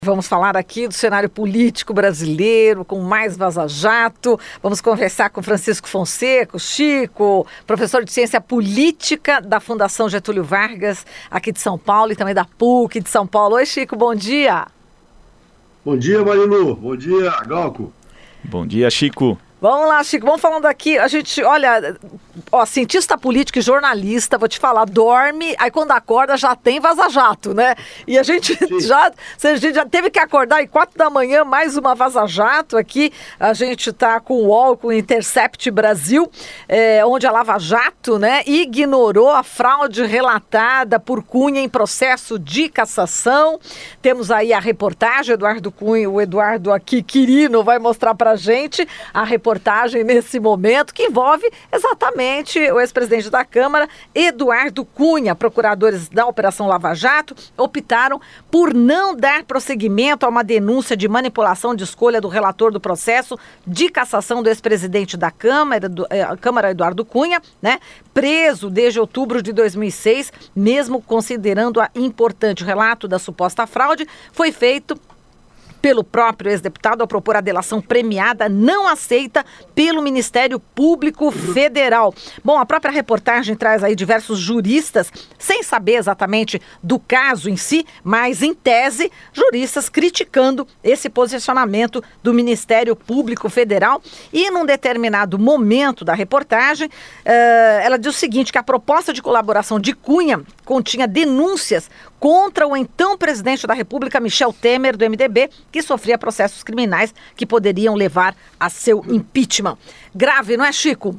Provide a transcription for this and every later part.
Vamos falar aqui do cenário político brasileiro, com mais vaza-jato. Vamos conversar com Francisco Fonseca, Chico, professor de Ciência Política da Fundação Getúlio Vargas, aqui de São Paulo, e também da PUC de São Paulo. Oi, Chico, bom dia. Bom dia, Marilu. Bom dia, Glauco. Bom dia, Chico. Vamos lá, Chico, vamos falando aqui, a gente, olha, cientista político e jornalista, vou te falar, dorme, aí quando acorda já tem vaza-jato, né? E a gente já teve que acordar em 4 da manhã, mais uma vaza-jato aqui, a gente tá com o UOL, com o Intercept Brasil, onde a Lava Jato, né, ignorou a fraude relatada por Cunha em processo de cassação. Temos aí a reportagem, Eduardo Cunha, o Eduardo aqui, Quirino, vai mostrar pra gente a reportagem nesse momento, que envolve exatamente o ex-presidente da Câmara, Eduardo Cunha. Procuradores da Operação Lava Jato optaram por não dar prosseguimento a uma denúncia de manipulação de escolha do relator do processo de cassação do ex-presidente da Câmara, Eduardo Cunha, né, preso desde outubro de 2006, mesmo considerando a importante relato da suposta fraude, foi feito pelo próprio ex-deputado ao propor a delação premiada não aceita pelo Ministério Público Federal. Bom, a própria reportagem traz aí diversos juristas, sem saber exatamente do caso em si, mas em tese, juristas criticando esse posicionamento do Ministério Público Federal. E num determinado momento da reportagem, ela diz o seguinte, que a proposta de colaboração de Cunha continha denúncias contra o então presidente da República, Michel Temer, do MDB, que sofria processos criminais que poderiam levar a seu impeachment. Grave, não é, Chico?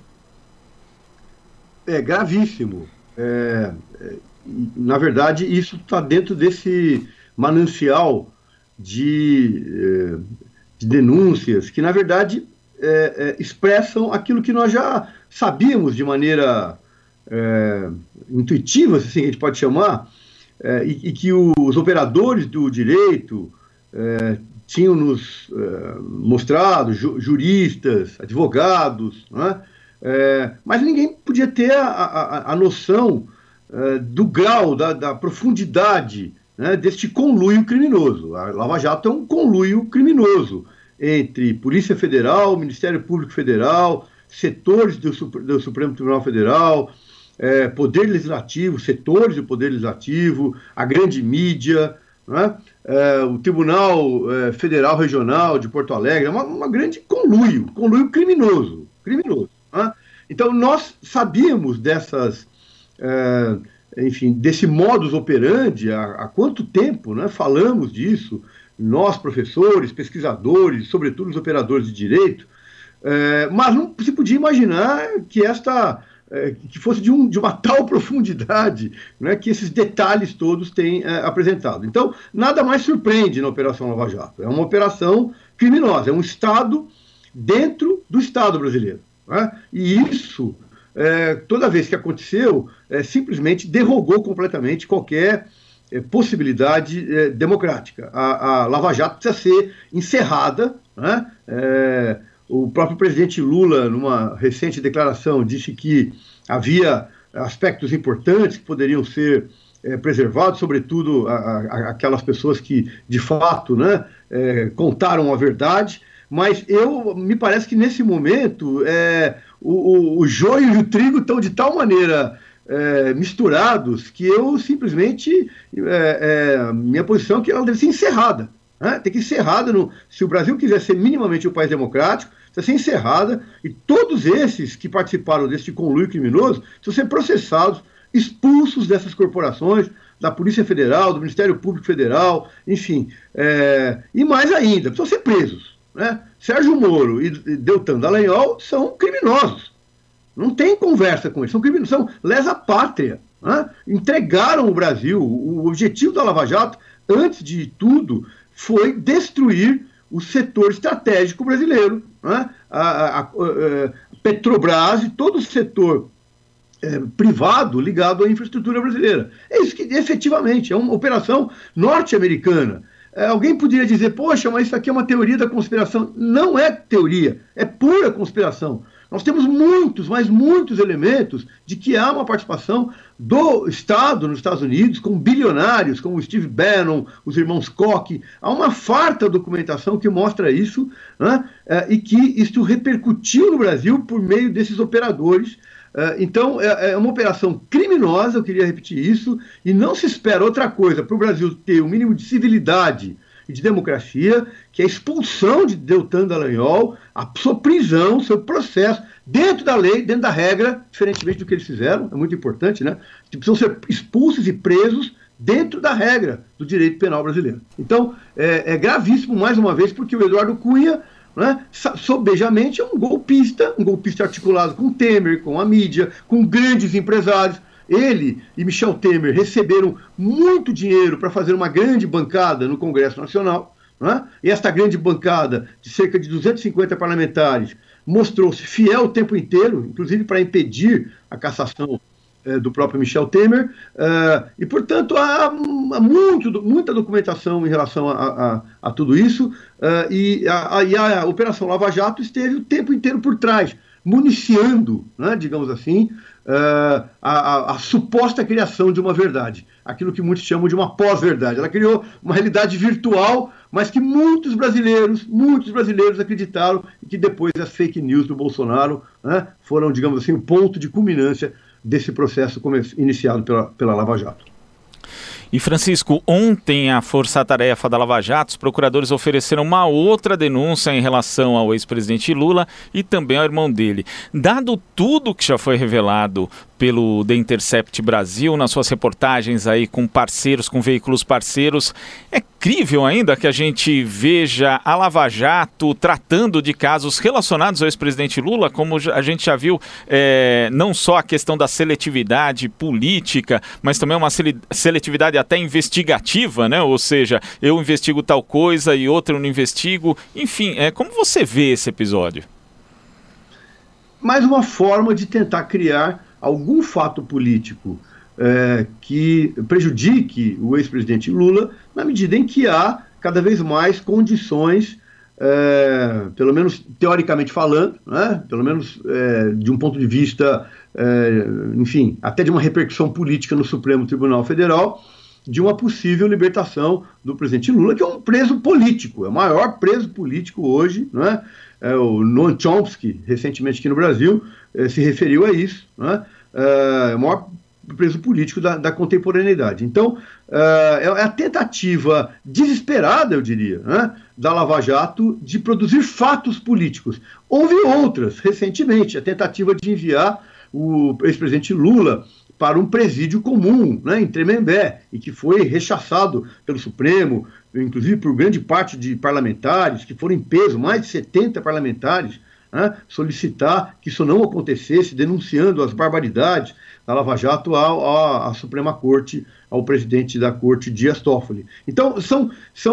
É gravíssimo. Na verdade, isso está dentro desse manancial de denúncias que, na verdade, expressam aquilo que nós já sabíamos de maneira intuitiva, assim a gente pode chamar, e que os operadores do direito tinham nos mostrado, juristas, advogados, né? Mas ninguém podia ter a noção do grau, da profundidade, né, deste conluio criminoso. A Lava Jato é um conluio criminoso entre Polícia Federal, Ministério Público Federal, setores do Supremo Tribunal Federal, Poder Legislativo, setores do Poder Legislativo, a grande mídia, né? O Tribunal Federal Regional de Porto Alegre, uma grande conluio criminoso, né? Então nós sabíamos desse modus operandi há quanto tempo, né? Falamos disso, nós professores, pesquisadores, sobretudo os operadores de direito, mas não se podia imaginar que que fosse de uma tal profundidade, né, que esses detalhes todos têm apresentado. Então, nada mais surpreende na Operação Lava Jato. É uma operação criminosa, é um Estado dentro do Estado brasileiro, né? E isso, toda vez que aconteceu, simplesmente derrogou completamente qualquer possibilidade democrática. A Lava Jato precisa ser encerrada, né? O próprio presidente Lula, numa recente declaração, disse que havia aspectos importantes que poderiam ser preservados, sobretudo aquelas pessoas que, de fato, né, contaram a verdade, mas me parece que, nesse momento, o joio e o trigo estão de tal maneira misturados que eu simplesmente, minha posição é que ela deve ser encerrada. Tem que ser encerrada, se o Brasil quiser ser minimamente um país democrático, precisa ser encerrada, e todos esses que participaram desse conluio criminoso precisam ser processados, expulsos dessas corporações, da Polícia Federal, do Ministério Público Federal, enfim, e mais ainda, precisam ser presos, né? Sérgio Moro e Deltan Dallagnol são criminosos, não tem conversa com eles, são criminosos, são lesa pátria, né? Entregaram o Brasil. O objetivo da Lava Jato, antes de tudo, foi destruir o setor estratégico brasileiro, né? A Petrobras e todo o setor privado ligado à infraestrutura brasileira. É isso que, efetivamente, é uma operação norte-americana. Alguém poderia dizer, poxa, mas isso aqui é uma teoria da conspiração. Não é teoria, é pura conspiração. Nós temos muitos, mas muitos elementos de que há uma participação do Estado nos Estados Unidos, com bilionários, como o Steve Bannon, os irmãos Koch. Há uma farta documentação que mostra isso, né? E que isso repercutiu no Brasil por meio desses operadores. Então, é uma operação criminosa, eu queria repetir isso, e não se espera outra coisa para o Brasil ter um mínimo de civilidade e de democracia, que é a expulsão de Deltan Dallagnol, a sua prisão, seu processo, dentro da lei, dentro da regra, diferentemente do que eles fizeram, é muito importante, né? Precisam ser expulsos e presos dentro da regra do direito penal brasileiro. Então, é gravíssimo, mais uma vez, porque o Eduardo Cunha, né, sobejamente, é um golpista articulado com Temer, com a mídia, com grandes empresários. Ele e Michel Temer receberam muito dinheiro para fazer uma grande bancada no Congresso Nacional, né? E esta grande bancada, de cerca de 250 parlamentares, mostrou-se fiel o tempo inteiro, inclusive para impedir a cassação do próprio Michel Temer, e, portanto, há muita documentação em relação a tudo isso, e a Operação Lava Jato esteve o tempo inteiro por trás, municiando, né, digamos assim, a suposta criação de uma verdade, aquilo que muitos chamam de uma pós-verdade. Ela criou uma realidade virtual, mas que muitos brasileiros acreditaram, e que depois as fake news do Bolsonaro, né, foram, digamos assim, o ponto de culminância desse processo iniciado pela Lava Jato. E, Francisco, ontem a Força-Tarefa da Lava Jato, os procuradores ofereceram uma outra denúncia em relação ao ex-presidente Lula e também ao irmão dele. Dado tudo que já foi revelado pelo The Intercept Brasil, nas suas reportagens aí com parceiros, com veículos parceiros, é crível ainda que a gente veja a Lava Jato tratando de casos relacionados ao ex-presidente Lula, como a gente já viu, não só a questão da seletividade política, mas também uma seletividade até investigativa, né? Ou seja, eu investigo tal coisa e outra eu não investigo. Enfim, como você vê esse episódio? Mais uma forma de tentar criar algum fato político que prejudique o ex-presidente Lula, na medida em que há cada vez mais condições, pelo menos teoricamente falando, né, pelo menos de um ponto de vista, enfim, até de uma repercussão política no Supremo Tribunal Federal, de uma possível libertação do presidente Lula, que é um preso político, é o maior preso político hoje, né? O Noam Chomsky, recentemente aqui no Brasil, se referiu a isso, né? É o maior preso político da contemporaneidade. Então, é a tentativa desesperada, eu diria, né, da Lava Jato de produzir fatos políticos. Houve outras, recentemente, a tentativa de enviar o ex-presidente Lula para um presídio comum, né, em Tremembé, e que foi rechaçado pelo Supremo, inclusive por grande parte de parlamentares, que foram em peso, mais de 70 parlamentares, né, solicitar que isso não acontecesse, denunciando as barbaridades da Lava Jato à Suprema Corte, ao presidente da Corte, Dias Toffoli. Então, são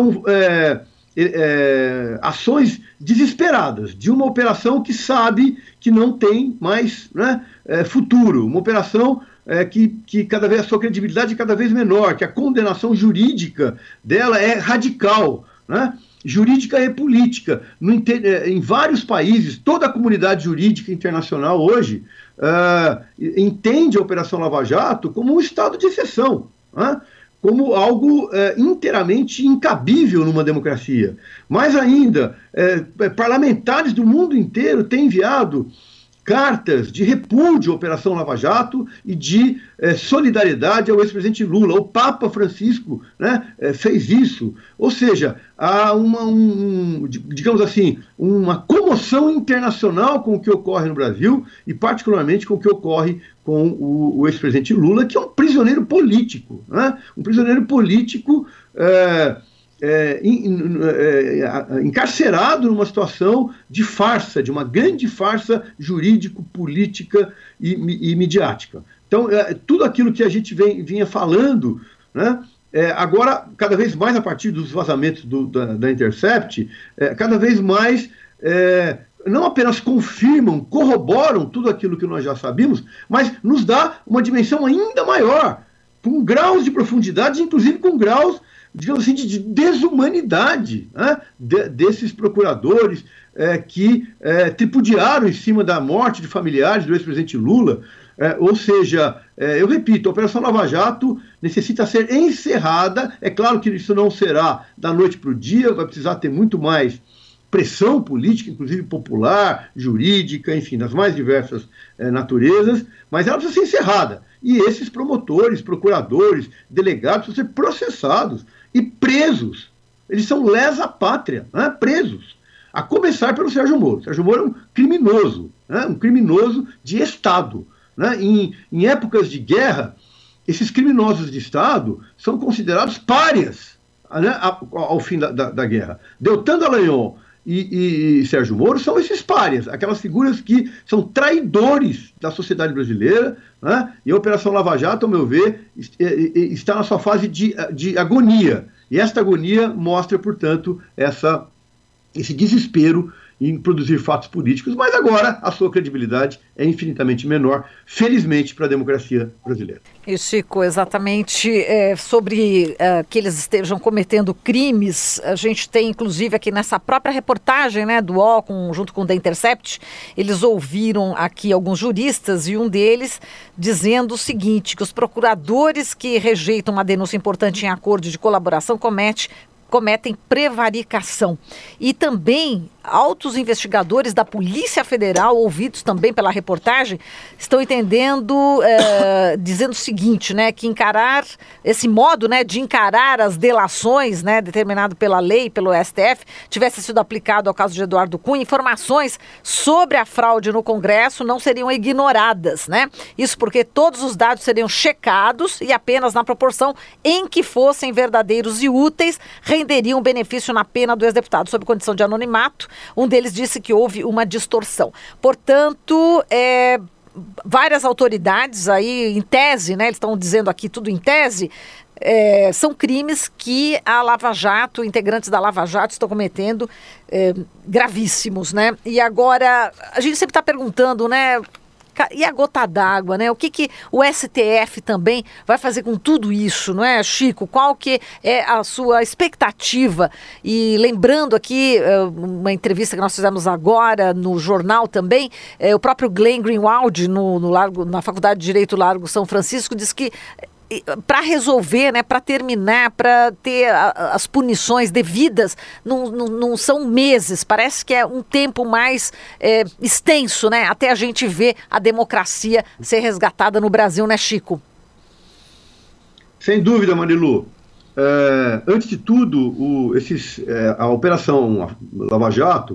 ações desesperadas de uma operação que sabe que não tem mais, né, futuro, uma operação que cada vez a sua credibilidade é cada vez menor, que a condenação jurídica dela é radical, né? Jurídica e política. Em vários países, toda a comunidade jurídica internacional hoje entende a Operação Lava Jato como um estado de exceção, né? Como algo inteiramente incabível numa democracia. Mais ainda, parlamentares do mundo inteiro têm enviado cartas de repúdio à Operação Lava Jato e de solidariedade ao ex-presidente Lula. O Papa Francisco, né, fez isso. Ou seja, há digamos assim, uma comoção internacional com o que ocorre no Brasil e particularmente com o que ocorre com o ex-presidente Lula, que é um prisioneiro político, né? Um prisioneiro político encarcerado numa situação de farsa, de uma grande farsa jurídico-política e midiática. Então, tudo aquilo que a gente vinha falando, né, agora, cada vez mais a partir dos vazamentos da Intercept, cada vez mais não apenas confirmam, corroboram tudo aquilo que nós já sabíamos, mas nos dá uma dimensão ainda maior, com graus de profundidade, inclusive com graus digamos assim, de desumanidade, né, desses procuradores que tripudiaram em cima da morte de familiares do ex-presidente Lula. Ou seja, eu repito, a Operação Lava Jato necessita ser encerrada. É claro que isso não será da noite para o dia, vai precisar ter muito mais pressão política, inclusive popular, jurídica, enfim, das mais diversas naturezas, mas ela precisa ser encerrada. E esses promotores, procuradores, delegados precisam ser processados e presos. Eles são lesa pátria, né? Presos. A começar pelo Sérgio Moro. Sérgio Moro é um criminoso, né? Um criminoso de Estado. Né? Em épocas de guerra, esses criminosos de Estado são considerados párias, né? ao fim da guerra. Deltan Dallagnol e Sérgio Moro são esses párias, aquelas figuras que são traidores da sociedade brasileira, né? E a Operação Lava Jato, ao meu ver, está na sua fase de agonia. E esta agonia mostra, portanto, esse desespero em produzir fatos políticos, mas agora a sua credibilidade é infinitamente menor, felizmente, para a democracia brasileira. E, Chico, exatamente sobre que eles estejam cometendo crimes, a gente tem, inclusive, aqui nessa própria reportagem, né, do UOL, junto com o The Intercept, eles ouviram aqui alguns juristas e um deles dizendo o seguinte, que os procuradores que rejeitam uma denúncia importante em acordo de colaboração cometem prevaricação. E também altos investigadores da Polícia Federal, ouvidos também pela reportagem, estão entendendo, dizendo o seguinte, né, que encarar esse modo, né, de encarar as delações, né, determinado pela lei, pelo STF, tivesse sido aplicado ao caso de Eduardo Cunha, informações sobre a fraude no Congresso não seriam ignoradas, né? Isso porque todos os dados seriam checados e apenas na proporção em que fossem verdadeiros e úteis, renderiam benefício na pena do ex-deputado, sob condição de anonimato. Um deles disse que houve uma distorção. Portanto, várias autoridades aí, em tese, né, eles estão dizendo aqui tudo em tese, são crimes que a Lava Jato, integrantes da Lava Jato estão cometendo, gravíssimos, né? E agora, a gente sempre está perguntando, né, e a gota d'água, né? O que o STF também vai fazer com tudo isso, não é, Chico? Qual que é a sua expectativa? E lembrando aqui, uma entrevista que nós fizemos agora no jornal também, o próprio Glenn Greenwald, na Faculdade de Direito Largo São Francisco, diz que para resolver, né, para terminar, para ter as punições devidas, não são meses, parece que é um tempo mais extenso, né, até a gente ver a democracia ser resgatada no Brasil, né, Chico? Sem dúvida, Marilu. Antes de tudo, a Operação Lava Jato,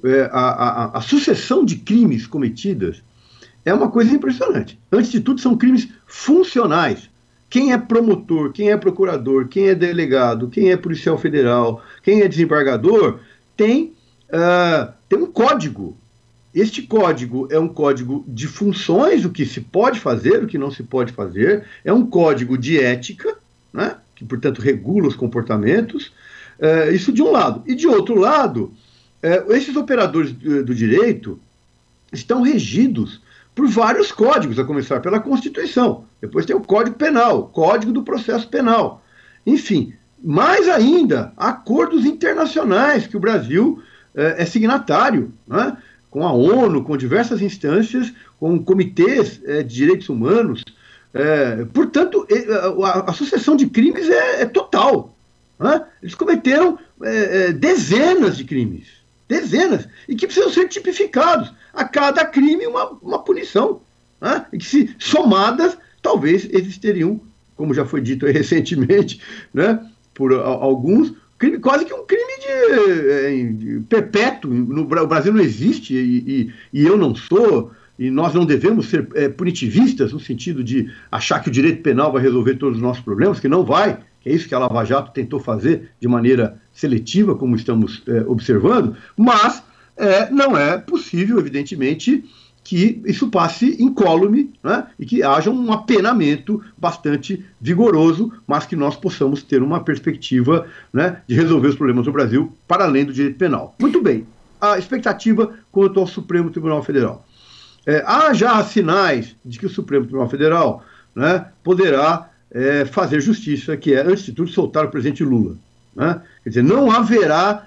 a sucessão de crimes cometidas é uma coisa impressionante. Antes de tudo, são crimes funcionais. Quem é promotor, quem é procurador, quem é delegado, quem é policial federal, quem é desembargador, tem um código. Este código é um código de funções, o que se pode fazer, o que não se pode fazer, é um código de ética, né, que, portanto, regula os comportamentos, isso de um lado. E de outro lado, esses operadores do direito estão regidos por vários códigos, a começar pela Constituição. Depois tem o Código Penal, o Código do Processo Penal. Enfim, mais ainda, acordos internacionais que o Brasil é signatário, né? Com a ONU, com diversas instâncias, com comitês de direitos humanos. Portanto, a sucessão de crimes é total. Né? Eles cometeram dezenas de crimes. Dezenas. E que precisam ser tipificados. A cada crime uma punição. Né? E que, se somadas, talvez eles teriam, como já foi dito aí recentemente, né, por alguns, quase que um crime de perpétuo. O Brasil não existe e eu não sou, e nós não devemos ser punitivistas no sentido de achar que o direito penal vai resolver todos os nossos problemas, que não vai, que é isso que a Lava Jato tentou fazer de maneira seletiva, como estamos observando, mas não é possível, evidentemente, que isso passe incólume, né, e que haja um apenamento bastante vigoroso, mas que nós possamos ter uma perspectiva, né, de resolver os problemas do Brasil para além do direito penal. Muito bem, a expectativa quanto ao Supremo Tribunal Federal. Há já sinais de que o Supremo Tribunal Federal, né, poderá fazer justiça, que é, antes de tudo, soltar o presidente Lula. Né? Quer dizer, não haverá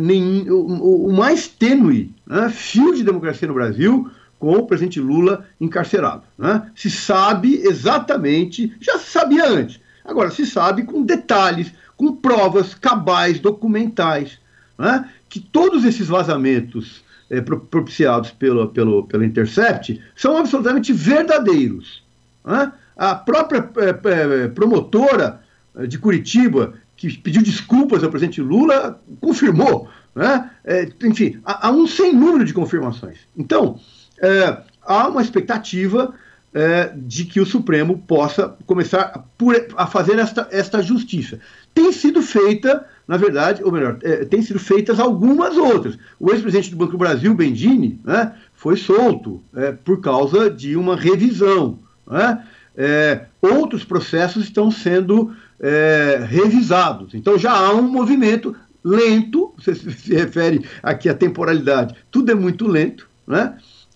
o mais tênue, né, fio de democracia no Brasil com o presidente Lula encarcerado. Né? Se sabe exatamente, já se sabia antes, agora se sabe com detalhes, com provas cabais, documentais, né, que todos esses vazamentos propiciados pelo Intercept são absolutamente verdadeiros. Né? A própria promotora de Curitiba, que pediu desculpas ao presidente Lula, confirmou. Né? Enfim, há um sem número de confirmações. Então, há uma expectativa de que o Supremo possa começar a fazer esta justiça. Tem sido feita, na verdade, ou melhor, tem sido feitas algumas outras. O ex-presidente do Banco do Brasil, Bendini, né, foi solto por causa de uma revisão. Né? Outros processos estão sendo revisados. Então já há um movimento lento, você se refere aqui à temporalidade, tudo é muito lento, né?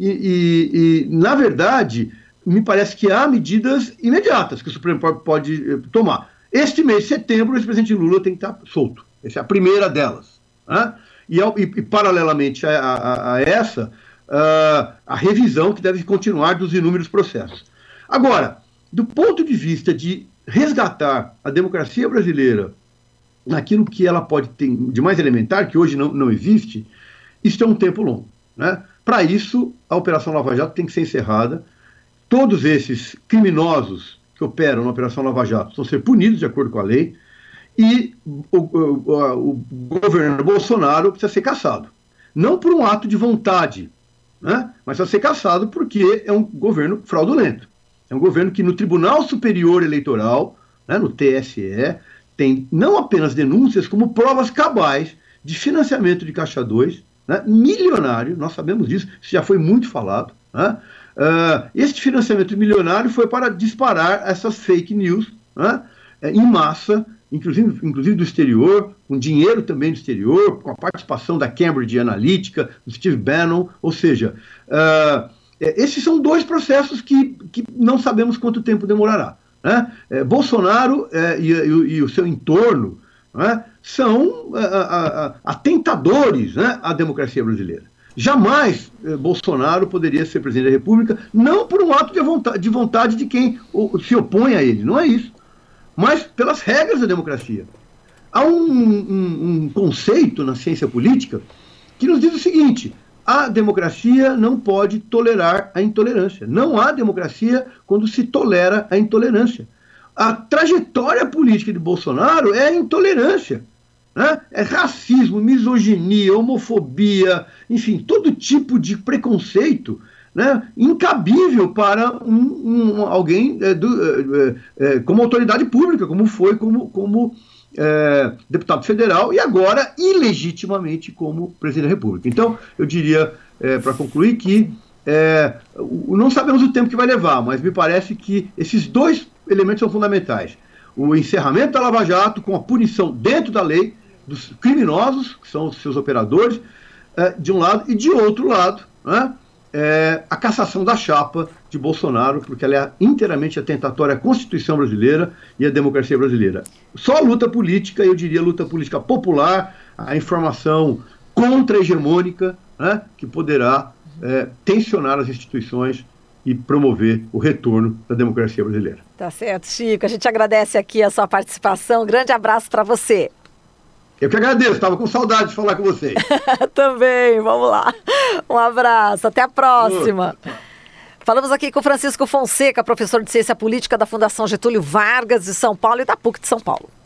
E na verdade, me parece que há medidas imediatas que o Supremo pode tomar. Este mês de setembro, o ex-presidente Lula tem que estar solto. Essa é a primeira delas. Né? E paralelamente a essa, a revisão que deve continuar dos inúmeros processos. Agora, do ponto de vista de resgatar a democracia brasileira naquilo que ela pode ter de mais elementar, que hoje não existe, isso é um tempo longo. Né? Para isso, a Operação Lava Jato tem que ser encerrada. Todos esses criminosos que operam na Operação Lava Jato vão ser punidos de acordo com a lei e o governo Bolsonaro precisa ser cassado. Não por um ato de vontade, né? Mas precisa ser cassado porque é um governo fraudulento. É um governo que no Tribunal Superior Eleitoral, né, no TSE, tem não apenas denúncias, como provas cabais de financiamento de Caixa 2, né, milionário, nós sabemos disso, isso já foi muito falado. Né? Este financiamento milionário foi para disparar essas fake news, né, em massa, inclusive do exterior, com dinheiro também do exterior, com a participação da Cambridge Analytica, do Steve Bannon, ou seja, esses são dois processos que não sabemos quanto tempo demorará. Né? Bolsonaro e o seu entorno, né, são atentadores, né, à democracia brasileira. Jamais Bolsonaro poderia ser presidente da República, não por um ato de vontade de quem se opõe a ele, não é isso, mas pelas regras da democracia. Há um conceito na ciência política que nos diz o seguinte: a democracia não pode tolerar a intolerância. Não há democracia quando se tolera a intolerância. A trajetória política de Bolsonaro é a intolerância. Né? É racismo, misoginia, homofobia, enfim, todo tipo de preconceito, né, incabível para alguém como autoridade pública, como foi como deputado federal e agora ilegitimamente como presidente da República. Então, eu diria, para concluir, que não sabemos o tempo que vai levar, mas me parece que esses dois elementos são fundamentais. O encerramento da Lava Jato com a punição dentro da lei dos criminosos, que são os seus operadores, de um lado, e de outro lado, né, a cassação da chapa de Bolsonaro, porque ela é inteiramente atentatória à Constituição brasileira e à democracia brasileira. Só a luta política, eu diria luta política popular, a informação contra-hegemônica, né, que poderá tensionar as instituições e promover o retorno da democracia brasileira. Tá certo, Chico. A gente agradece aqui a sua participação. Grande abraço para você. Eu que agradeço, estava com saudade de falar com vocês. Também, vamos lá. Um abraço, até a próxima. Falamos aqui com Francisco Fonseca, professor de Ciência Política da Fundação Getúlio Vargas de São Paulo e da PUC de São Paulo.